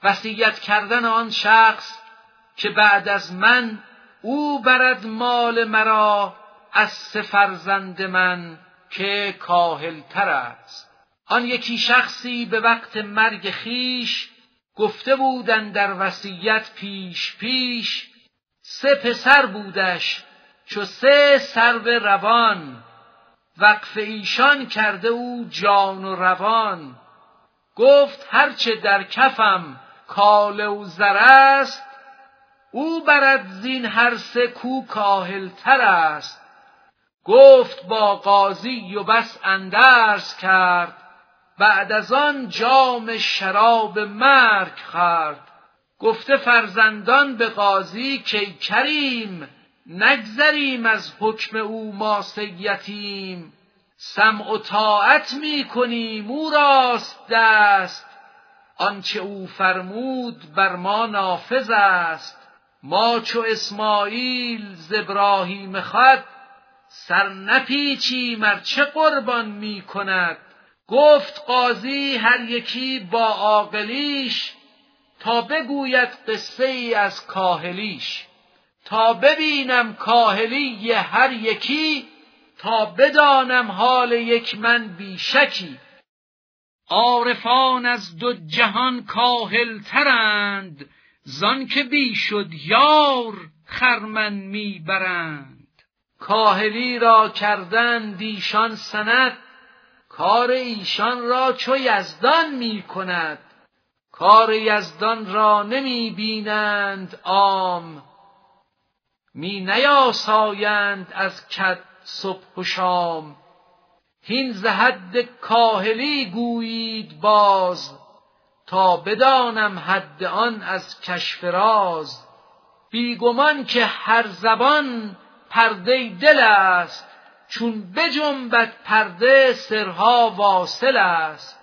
وصیت کردن آن شخص که بعد از من او برد مال مرا از 3 فرزند من که کاهلتر است. آن یکی شخصی به وقت مرگ خیش گفته بودند در وصیت پیش 3 پسر بودش چو 3 سرو روان، وقف ایشان کرده او جان و روان. گفت هرچه در کفم کاله و زر است، او برد زین هر 3 کو کاهلتر است. گفت با قاضی و بس اندرز کرد، بعد از آن جام شراب مرگ خورد. گفته فرزندان به قاضی که کریم، نگذریم از حکم او ما 3 یتیم. سمع و طاعت می کنیم او راست دست، آنچه او فرمود بر ما نافذ است. ما چو اسماعیل ز ابراهیم خود، سر نپیچیم ار چه قربان می کند. گفت قاضی هر یکی با عاقلیش، تا بگوید قصه ای از کاهلیش. تا ببینم کاهلی هر یکی، تا بدانم حال یک من بی شکی. عارفان از 2 جهان کاهلترند، زان که بی شد یار خرمن می برند. کاهلی را کردند ایشان سند، کار ایشان را چو یزدان می کند. کار یزدان را نمی بینند عام، می نیاسایند از کد صبح و شام. هین ز حد کاهلی گویید باز، تا بدانم حد آن از کشف راز. بیگمان که هر زبان پرده دل است، چون بجنبد پرده سرها واصل است.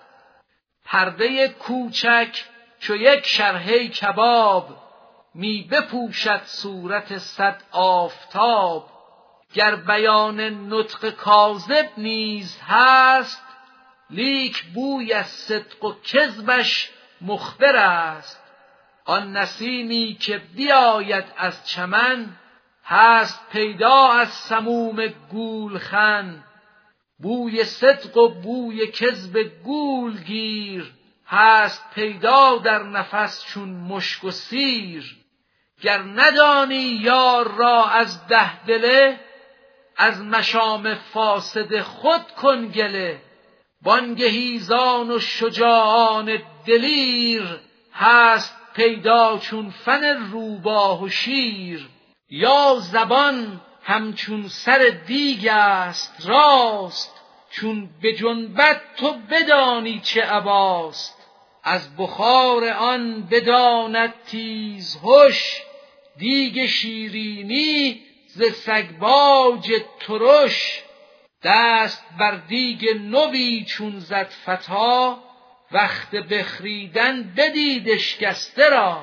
پرده کوچک چو یک شرحه کباب، می بپوشد صورت 100 آفتاب. گر بیان نطق کاذب نیز هست، لیک بوی از صدق و کذبش مخبر است. آن نسیمی که بیاید از چمن، هست پیدا از سموم گولخن. بوی صدق و بوی کذب گول گیر، هست پیدا در نفس چون مشک و سیر. گر ندانی یار را از 10 دله، از مشام فاسد خود کن گله. بانگهی زان و شجاعان دلیر، هست پیدا چون فن روباه و شیر. یا زبان همچون سر دیگ است راست، چون بجنبد تو بدانی چه اباست. از بخار آن بداند تیز هوش، دیگ شیرینی ز سگباج ترش. دست بر دیگ نوی چون زد فتی، وقت بخریدن بدید اشکسته را.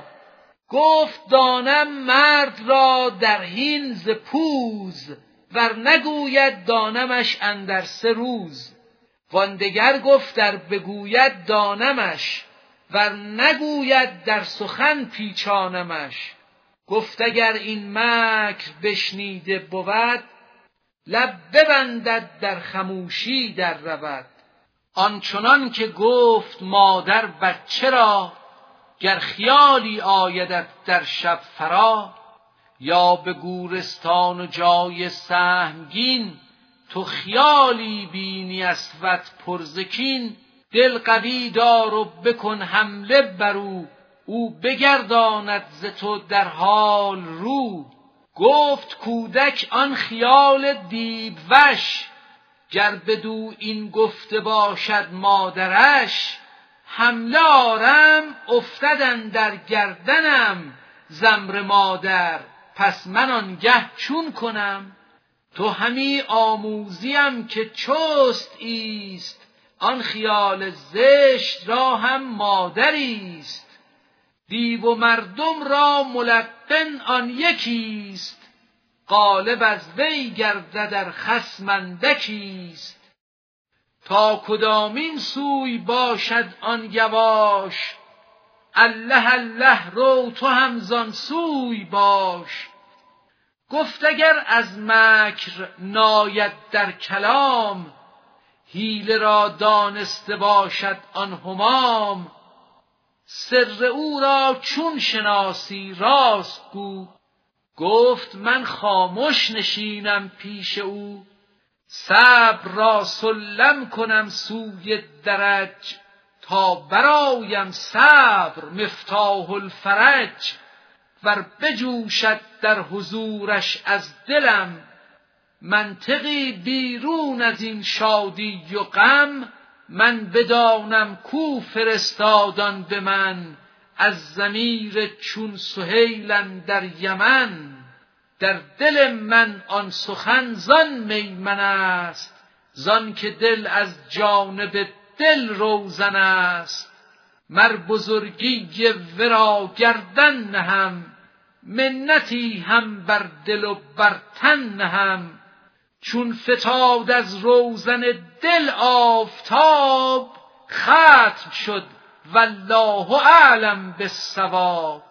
گفت دانم مرد را در حین ز پوز، ور نگوید دانمش اندر 3 روز. وان دگر گفت ار بگوید دانمش، ور نگوید در سخن پیچانمش. گفت اگر این مکر بشنیده بود، لب ببندد در خموشی در رود. آنچنان که گفت مادر بچه را، گر خیالی آیدت در شب فرا. یا به گورستان و جای سهمگین، تو خیالی بینی اسود پرزکین. دل قوی دار و بکن حمله برو، او بگرداند ز تو در حال رو. گفت کودک آن خیال دیو وش، گر بدو این گفته باشد مادرش. حمله آرم افتد اندر گردنم، زمر مادر پس من آنگه چون کنم. تو همی آموزیم که چست ایست، آن خیال زشت را هم مادریست. دیو و مردم را ملقن آن یکیست، غالب از وی گردد ار خصم اندکیست. تا کدامین سوی باشد آن گواش، الله الله رو تو هم زان سوی باش. گفت اگر از مکر ناید در کلام، حیله را دانسته باشد آن همام. سر او را چون شناسی راست گو، گفت من خاموش نشینم پیش او. صبر را سلم کنم سوی درج، تا برایم صبر مفتاح الفرج. ور بجوشد در حضورش از دلم، منطقی بیرون از این شادی و غم. من بدانم کو فرستادان به من، از ضمیر چون سهیل در یمن. در دل من آن سخن زان میمن است، زان که دل از جانب دل روزن است. مر بزرگی ورا گردن نهم، منتی هم بر دل و بر تن نهم. چون فتاد از روزن دل آفتاب، ختم شد والله اعلم بالصواب.